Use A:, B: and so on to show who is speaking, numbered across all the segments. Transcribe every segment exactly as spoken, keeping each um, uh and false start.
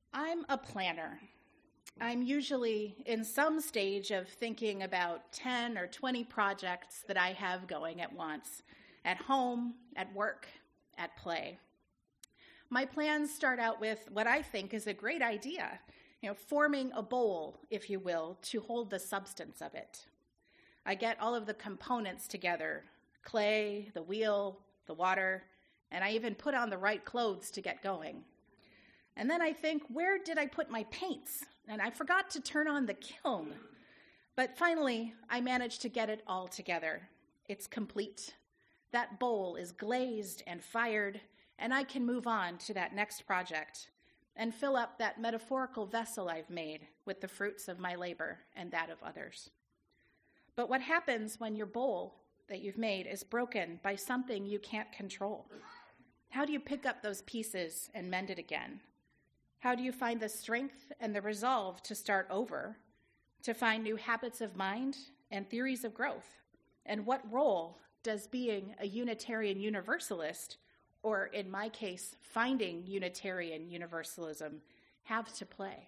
A: I'm a planner. I'm usually in some stage of thinking about ten or twenty projects that I have going at once, at home, at work, at play. My plans start out with what I think is a great idea, you know, forming a bowl, if you will, to hold the substance of it. I get all of the components together, clay, the wheel, the water, and I even put on the right clothes to get going. And then I think, where did I put my paints? And I forgot to turn on the kiln. But finally, I managed to get it all together. It's complete. That bowl is glazed and fired, and I can move on to that next project and fill up that metaphorical vessel I've made with the fruits of my labor and that of others. But what happens when your bowl that you've made is broken by something you can't control? How do you pick up those pieces and mend it again? How do you find the strength and the resolve to start over, to find new habits of mind and theories of growth? And what role does being a Unitarian Universalist, or in my case, finding Unitarian Universalism, have to play?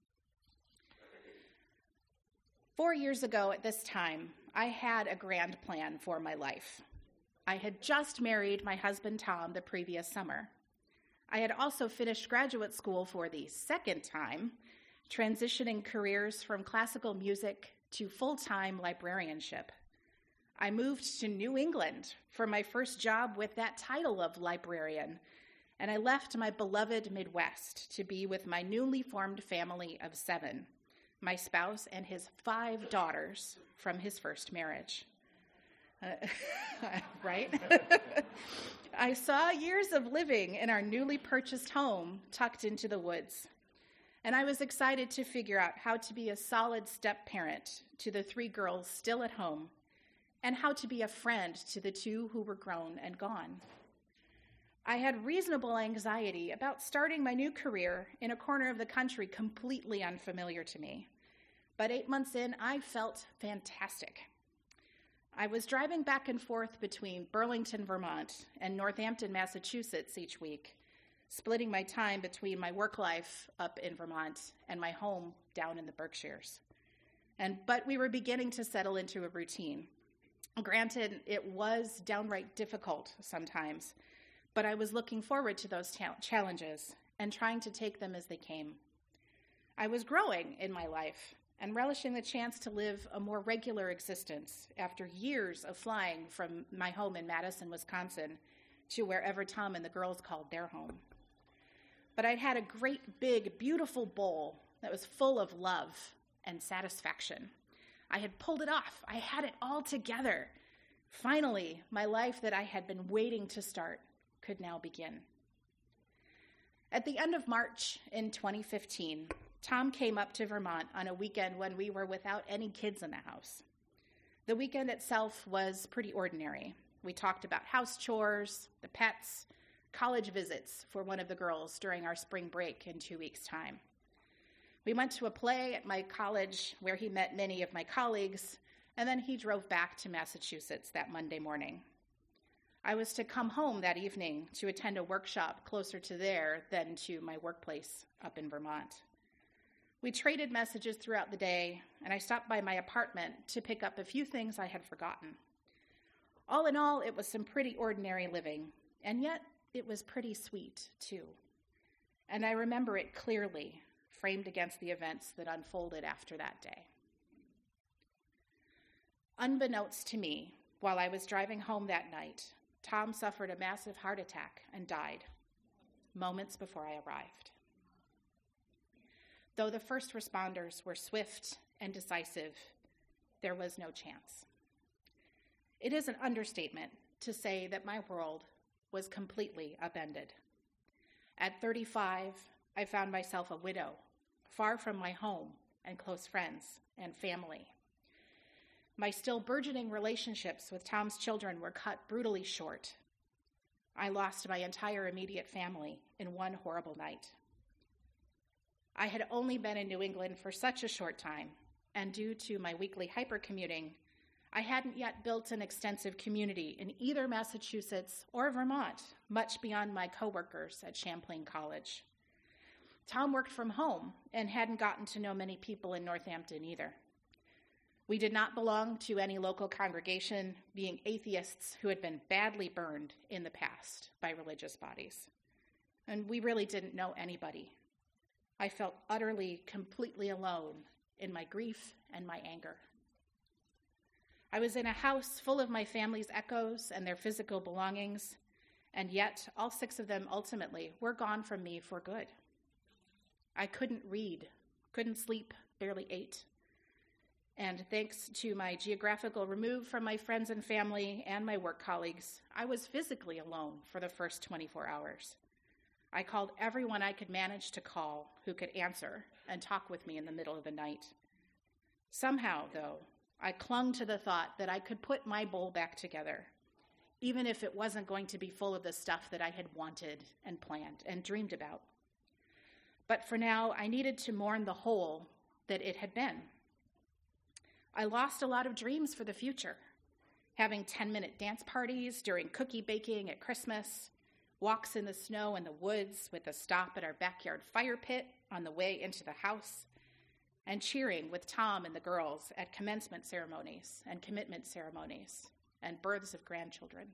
A: Four years ago at this time, I had a grand plan for my life. I had just married my husband, Tom, the previous summer. I had also finished graduate school for the second time, transitioning careers from classical music to full-time librarianship. I moved to New England for my first job with that title of librarian, and I left my beloved Midwest to be with my newly formed family of seven, my spouse and his five daughters from his first marriage. Uh, right? I saw years of living in our newly purchased home tucked into the woods, and I was excited to figure out how to be a solid step-parent to the three girls still at home, and how to be a friend to the two who were grown and gone. I had reasonable anxiety about starting my new career in a corner of the country completely unfamiliar to me, but eight months in, I felt fantastic. I was driving back and forth between Burlington, Vermont, and Northampton, Massachusetts each week, splitting my time between my work life up in Vermont and my home down in the Berkshires. And but we were beginning to settle into a routine. Granted, it was downright difficult sometimes, but I was looking forward to those ta- challenges and trying to take them as they came. I was growing in my life and relishing the chance to live a more regular existence after years of flying from my home in Madison, Wisconsin, to wherever Tom and the girls called their home. But I'd had a great, big, beautiful bowl that was full of love and satisfaction. I had pulled it off. I had it all together. Finally, my life that I had been waiting to start could now begin. At the end of March in twenty fifteen, Tom came up to Vermont on a weekend when we were without any kids in the house. The weekend itself was pretty ordinary. We talked about house chores, the pets, college visits for one of the girls during our spring break in two weeks' time. We went to a play at my college where he met many of my colleagues, and then he drove back to Massachusetts that Monday morning. I was to come home that evening to attend a workshop closer to there than to my workplace up in Vermont. We traded messages throughout the day, and I stopped by my apartment to pick up a few things I had forgotten. All in all, it was some pretty ordinary living, and yet it was pretty sweet, too. And I remember it clearly, framed against the events that unfolded after that day. Unbeknownst to me, while I was driving home that night, Tom suffered a massive heart attack and died moments before I arrived. Though the first responders were swift and decisive, there was no chance. It is an understatement to say that my world was completely upended. At thirty-five, I found myself a widow, far from my home and close friends and family. My still burgeoning relationships with Tom's children were cut brutally short. I lost my entire immediate family in one horrible night. I had only been in New England for such a short time, and due to my weekly hypercommuting, I hadn't yet built an extensive community in either Massachusetts or Vermont, much beyond my coworkers at Champlain College. Tom worked from home and hadn't gotten to know many people in Northampton either. We did not belong to any local congregation, being atheists who had been badly burned in the past by religious bodies. And we really didn't know anybody. I felt utterly, completely alone in my grief and my anger. I was in a house full of my family's echoes and their physical belongings, and yet all six of them ultimately were gone from me for good. I couldn't read, couldn't sleep, barely ate. And thanks to my geographical remove from my friends and family and my work colleagues, I was physically alone for the first twenty-four hours. I called everyone I could manage to call who could answer and talk with me in the middle of the night. Somehow, though, I clung to the thought that I could put my bowl back together, even if it wasn't going to be full of the stuff that I had wanted and planned and dreamed about. But for now, I needed to mourn the hole that it had been. I lost a lot of dreams for the future, having ten-minute dance parties during cookie baking at Christmas, walks in the snow in the woods with a stop at our backyard fire pit on the way into the house, and cheering with Tom and the girls at commencement ceremonies and commitment ceremonies and births of grandchildren.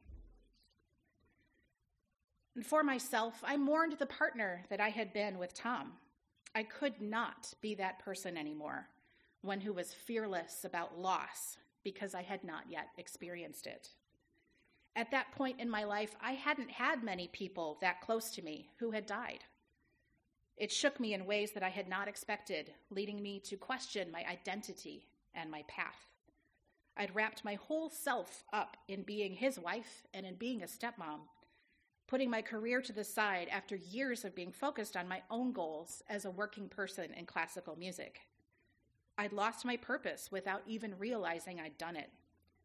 A: And for myself, I mourned the partner that I had been with Tom. I could not be that person anymore, one who was fearless about loss because I had not yet experienced it. At that point in my life, I hadn't had many people that close to me who had died. It shook me in ways that I had not expected, leading me to question my identity and my path. I'd wrapped my whole self up in being his wife and in being a stepmom, putting my career to the side after years of being focused on my own goals as a working person in classical music. I'd lost my purpose without even realizing I'd done it.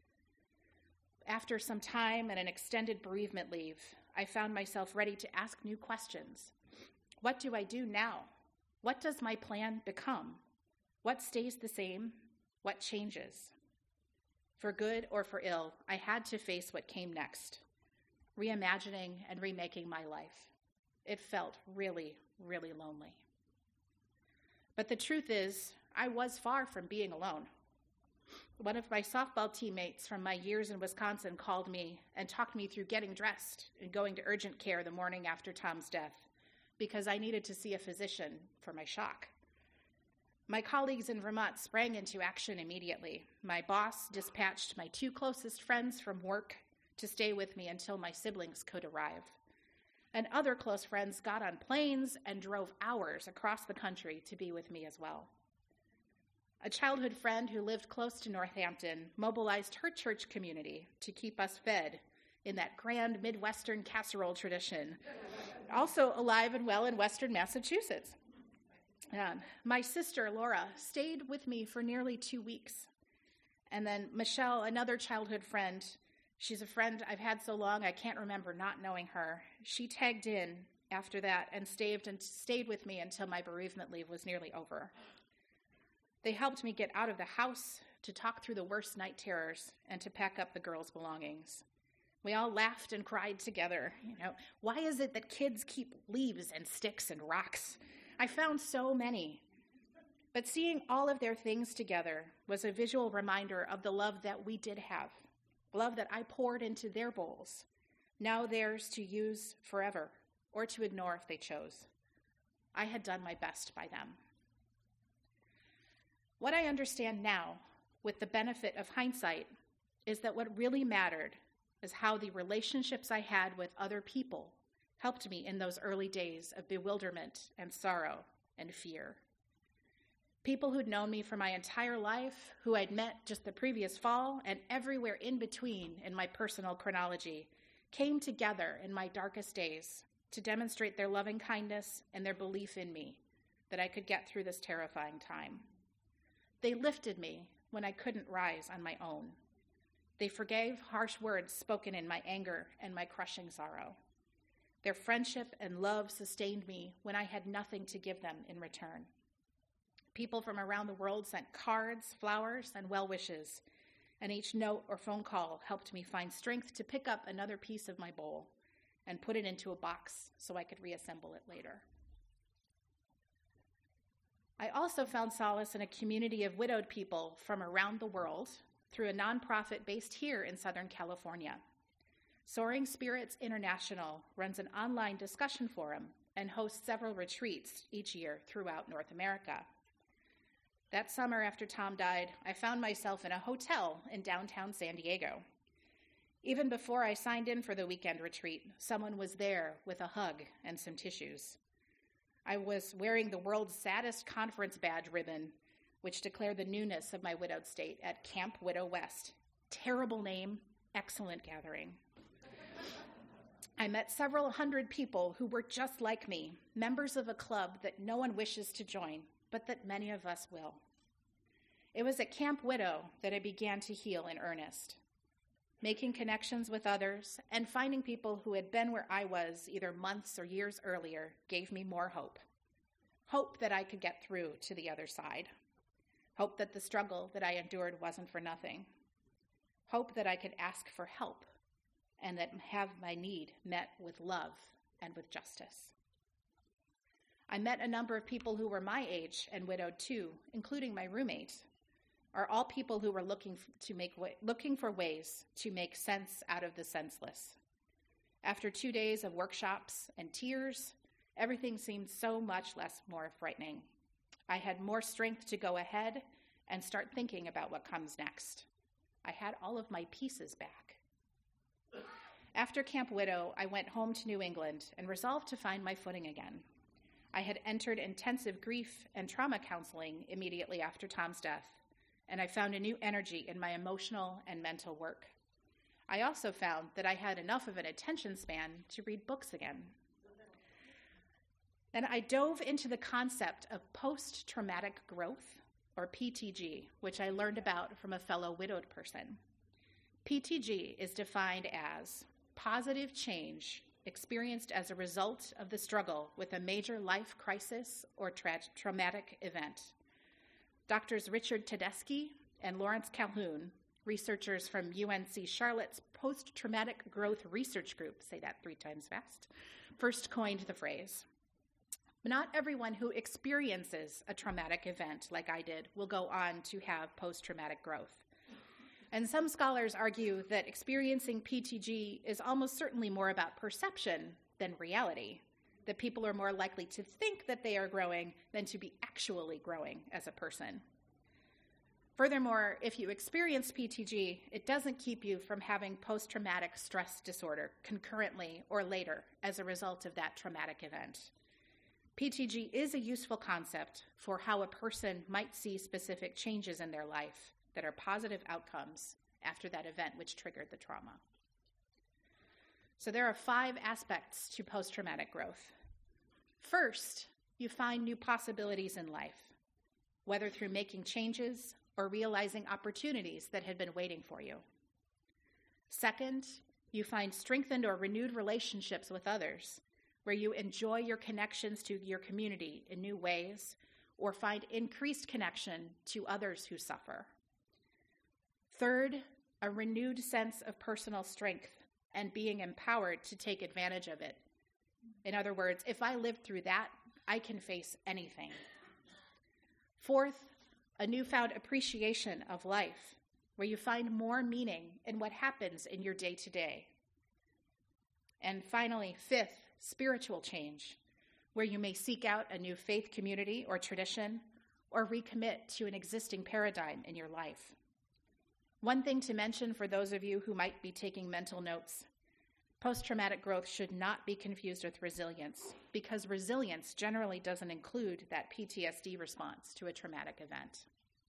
A: After some time and an extended bereavement leave, I found myself ready to ask new questions. What do I do now? What does my plan become? What stays the same? What changes? For good or for ill, I had to face what came next, reimagining and remaking my life. It felt really, really lonely. But the truth is, I was far from being alone. One of my softball teammates from my years in Wisconsin called me and talked me through getting dressed and going to urgent care the morning after Tom's death because I needed to see a physician for my shock. My colleagues in Vermont sprang into action immediately. My boss dispatched my two closest friends from work to stay with me until my siblings could arrive. And other close friends got on planes and drove hours across the country to be with me as well. A childhood friend who lived close to Northampton mobilized her church community to keep us fed in that grand Midwestern casserole tradition, also alive and well in Western Massachusetts. Um, my sister, Laura, stayed with me for nearly two weeks. And then Michelle, another childhood friend, she's a friend I've had so long I can't remember not knowing her. She tagged in after that and stayed, and stayed with me until my bereavement leave was nearly over. They helped me get out of the house, to talk through the worst night terrors, and to pack up the girls' belongings. We all laughed and cried together. You know, why is it that kids keep leaves and sticks and rocks? I found so many. But seeing all of their things together was a visual reminder of the love that we did have, love that I poured into their bowls, now theirs to use forever or to ignore if they chose. I had done my best by them. What I understand now, with the benefit of hindsight, is that what really mattered is how the relationships I had with other people helped me in those early days of bewilderment and sorrow and fear. People who'd known me for my entire life, who I'd met just the previous fall, and everywhere in between in my personal chronology, came together in my darkest days to demonstrate their loving kindness and their belief in me that I could get through this terrifying time. They lifted me when I couldn't rise on my own. They forgave harsh words spoken in my anger and my crushing sorrow. Their friendship and love sustained me when I had nothing to give them in return. People from around the world sent cards, flowers, and well wishes, and each note or phone call helped me find strength to pick up another piece of my bowl and put it into a box so I could reassemble it later. I also found solace in a community of widowed people from around the world through a nonprofit based here in Southern California. Soaring Spirits International runs an online discussion forum and hosts several retreats each year throughout North America. That summer after Tom died, I found myself in a hotel in downtown San Diego. Even before I signed in for the weekend retreat, someone was there with a hug and some tissues. I was wearing the world's saddest conference badge ribbon, which declared the newness of my widowed state at Camp Widow West. Terrible name, excellent gathering. I met several hundred people who were just like me, members of a club that no one wishes to join, but that many of us will. It was at Camp Widow that I began to heal in earnest. Making connections with others and finding people who had been where I was either months or years earlier gave me more hope. Hope that I could get through to the other side. Hope that the struggle that I endured wasn't for nothing. Hope that I could ask for help and that have my need met with love and with justice. I met a number of people who were my age and widowed too, including my roommate, are all people who were looking to make looking for ways to make sense out of the senseless. After two days of workshops and tears, everything seemed so much less more frightening. I had more strength to go ahead and start thinking about what comes next. I had all of my pieces back. After Camp Widow, I went home to New England and resolved to find my footing again. I had entered intensive grief and trauma counseling immediately after Tom's death, and I found a new energy in my emotional and mental work. I also found that I had enough of an attention span to read books again. And I dove into the concept of post-traumatic growth, or P T G, which I learned about from a fellow widowed person. P T G is defined as positive change experienced as a result of the struggle with a major life crisis or tra- traumatic event. Doctors Richard Tedeschi and Lawrence Calhoun, researchers from U N C Charlotte's Post-Traumatic Growth Research Group, say that three times fast, first coined the phrase. Not everyone who experiences a traumatic event like I did will go on to have post-traumatic growth. And some scholars argue that experiencing P T G is almost certainly more about perception than reality, that people are more likely to think that they are growing than to be actually growing as a person. Furthermore, if you experience P T G, it doesn't keep you from having post-traumatic stress disorder concurrently or later as a result of that traumatic event. P T G is a useful concept for how a person might see specific changes in their life that are positive outcomes after that event which triggered the trauma. So there are five aspects to post-traumatic growth. First, you find new possibilities in life, whether through making changes or realizing opportunities that had been waiting for you. Second, you find strengthened or renewed relationships with others, where you enjoy your connections to your community in new ways or find increased connection to others who suffer. Third, a renewed sense of personal strength and being empowered to take advantage of it. In other words, if I lived through that, I can face anything. Fourth, a newfound appreciation of life, where you find more meaning in what happens in your day-to-day. And finally, fifth, spiritual change, where you may seek out a new faith community or tradition or recommit to an existing paradigm in your life. One thing to mention for those of you who might be taking mental notes, post-traumatic growth should not be confused with resilience, because resilience generally doesn't include that P T S D response to a traumatic event.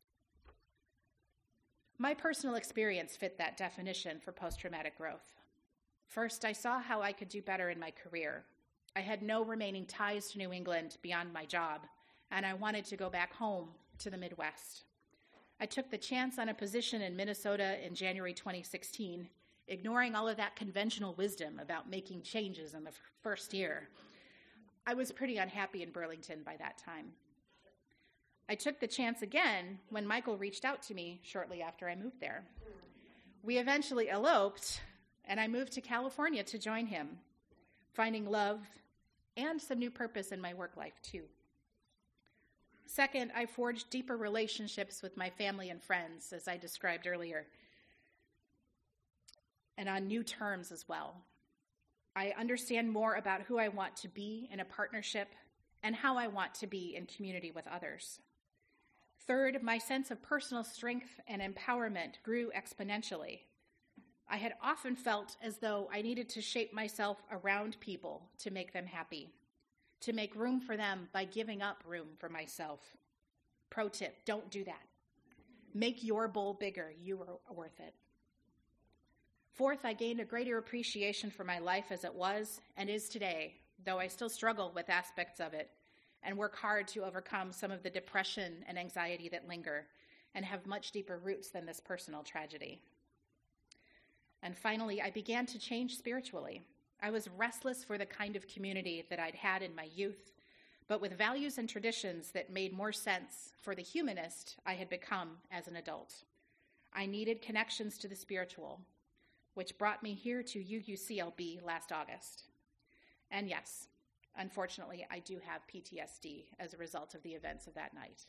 A: My personal experience fit that definition for post-traumatic growth. First, I saw how I could do better in my career. I had no remaining ties to New England beyond my job, and I wanted to go back home to the Midwest. I took the chance on a position in Minnesota in January twenty sixteen, ignoring all of that conventional wisdom about making changes in the f- first year. I was pretty unhappy in Burlington by that time. I took the chance again when Michael reached out to me shortly after I moved there. We eventually eloped, and I moved to California to join him, finding love and some new purpose in my work life too. Second, I forged deeper relationships with my family and friends, as I described earlier, and on new terms as well. I understand more about who I want to be in a partnership and how I want to be in community with others. Third, my sense of personal strength and empowerment grew exponentially. I had often felt as though I needed to shape myself around people to make them happy, to make room for them by giving up room for myself. Pro tip, don't do that. Make your bowl bigger. You are worth it. Fourth, I gained a greater appreciation for my life as it was and is today, though I still struggle with aspects of it and work hard to overcome some of the depression and anxiety that linger and have much deeper roots than this personal tragedy. And finally, I began to change spiritually. I was restless for the kind of community that I'd had in my youth, but with values and traditions that made more sense for the humanist I had become as an adult. I needed connections to the spiritual, which brought me here to U U C L B last August. And yes, unfortunately, I do have P T S D as a result of the events of that night.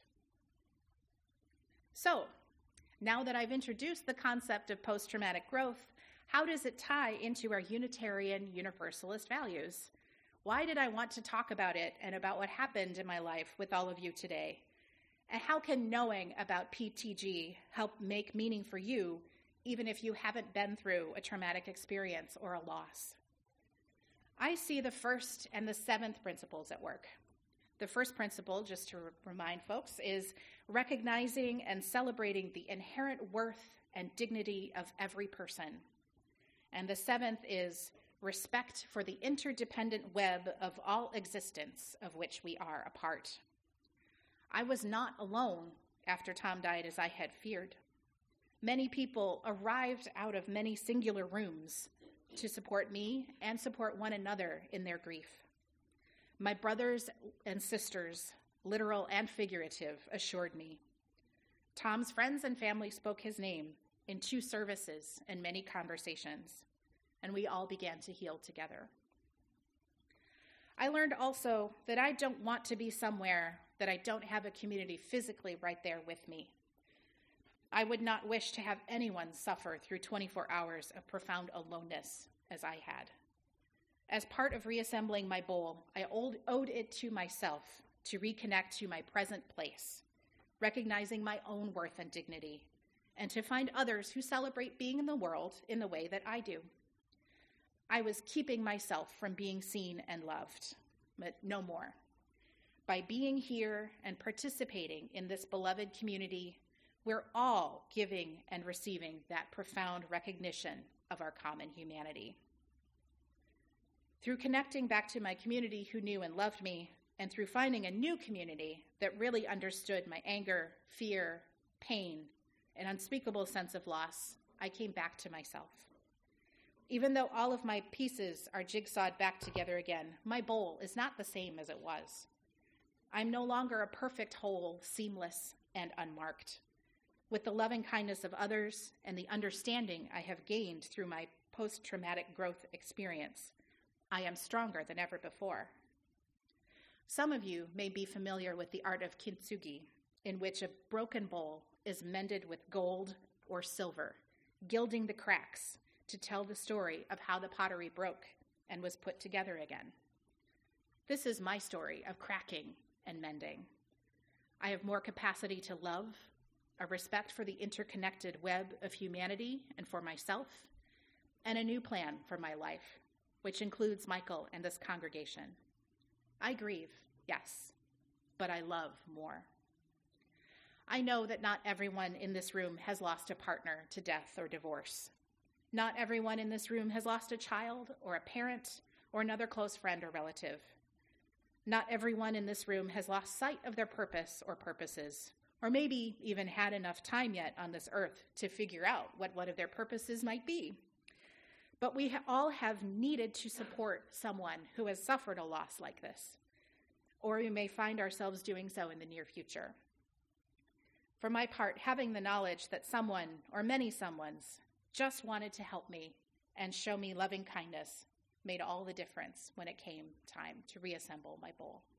A: So, now that I've introduced the concept of post-traumatic growth, how does it tie into our Unitarian Universalist values? Why did I want to talk about it and about what happened in my life with all of you today? And how can knowing about P T G help make meaning for you, even if you haven't been through a traumatic experience or a loss? I see the first and the seventh principles at work. The first principle, just to remind folks, is recognizing and celebrating the inherent worth and dignity of every person. And the seventh is respect for the interdependent web of all existence of which we are a part. I was not alone after Tom died as I had feared. Many people arrived out of many singular rooms to support me and support one another in their grief. My brothers and sisters, literal and figurative, assured me. Tom's friends and family spoke his name in two services and many conversations, and we all began to heal together. I learned also that I don't want to be somewhere that I don't have a community physically right there with me. I would not wish to have anyone suffer through twenty-four hours of profound aloneness as I had. As part of reassembling my bowl, I owed it to myself to reconnect to my present place, recognizing my own worth and dignity, and to find others who celebrate being in the world in the way that I do. I was keeping myself from being seen and loved, but no more. By being here and participating in this beloved community, we're all giving and receiving that profound recognition of our common humanity. Through connecting back to my community who knew and loved me, and through finding a new community that really understood my anger, fear, pain, and unspeakable sense of loss, I came back to myself. Even though all of my pieces are jigsawed back together again, my bowl is not the same as it was. I'm no longer a perfect whole, seamless, and unmarked. With the loving kindness of others and the understanding I have gained through my post-traumatic growth experience, I am stronger than ever before. Some of you may be familiar with the art of kintsugi, in which a broken bowl is mended with gold or silver, gilding the cracks to tell the story of how the pottery broke and was put together again. This is my story of cracking and mending. I have more capacity to love, a respect for the interconnected web of humanity and for myself, and a new plan for my life, which includes Michael and this congregation. I grieve, yes, but I love more. I know that not everyone in this room has lost a partner to death or divorce. Not everyone in this room has lost a child or a parent or another close friend or relative. Not everyone in this room has lost sight of their purpose or purposes, or maybe even had enough time yet on this earth to figure out what one of their purposes might be. But we ha- all have needed to support someone who has suffered a loss like this, or we may find ourselves doing so in the near future. For my part, having the knowledge that someone, or many someones, just wanted to help me and show me loving kindness made all the difference when it came time to reassemble my bowl.